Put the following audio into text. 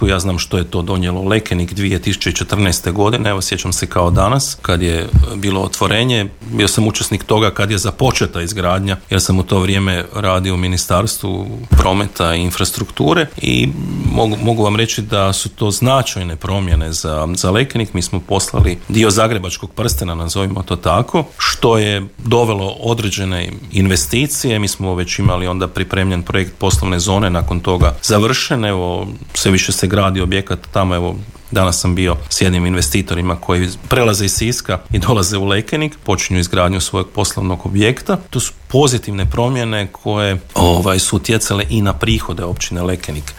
Ja znam što je to donijelo Lekenik 2014. godine, evo sjećam se kao danas, kad je bilo otvorenje, bio sam učesnik toga kad je započeta izgradnja, jer sam u to vrijeme radio u Ministarstvu prometa i infrastrukture i mogu vam reći da su to značajne promjene za Lekenik. Mi smo poslali dio zagrebačkog prstena, nazovimo to tako, što je dovelo određene investicije. Mi smo već imali onda pripremljen projekt poslovne zone, nakon toga završen, evo sve više se gradi objekat tamo, evo danas sam bio s jednim investitorima koji prelaze iz Siska i dolaze u Lekenik, počinju izgradnju svojeg poslovnog objekta. To su pozitivne promjene koje su utjecale i na prihode općine Lekenik.